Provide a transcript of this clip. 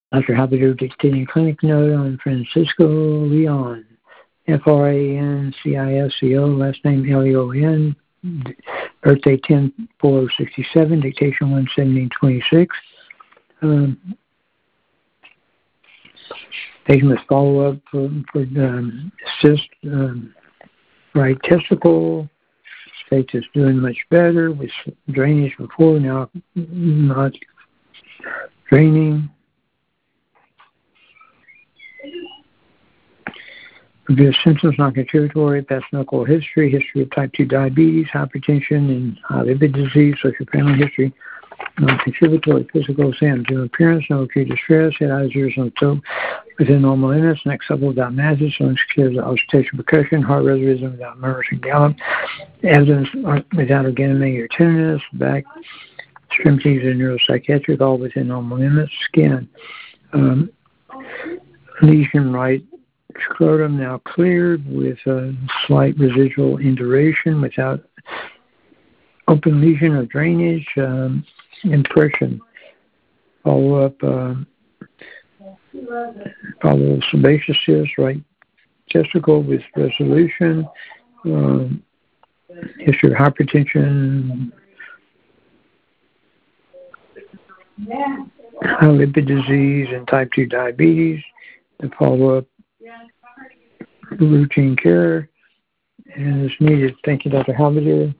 Dr. Habidu dictating clinic note on Francisco Leon, Francisco, last name Leon, birthday 10/4/67, dictation 1/17/26. Patient must follow up for cyst, right testicle. States is doing much better with drainage before, now not draining. Previous symptoms non-contributory, past medical history of type 2 diabetes, hypertension, and high lipid disease, social family history, non-contributory physical exam, general appearance, no acute distress, head, eyes, ears, and toe within normal limits, neck supple without masses, lungs clear without auscultation percussion, heart rhythm without murmurs and gallop, evidence without organomegaly or tenderness, back, extremities, and neuropsychiatric, all within normal limits, skin, lesion right scrotum now cleared with a slight residual induration without open lesion or drainage, impression. Follow sebaceous cyst, right testicle with resolution, history of hypertension, high lipid disease, and type 2 diabetes. To follow up routine care and is needed. Thank you, Dr. Halberdier.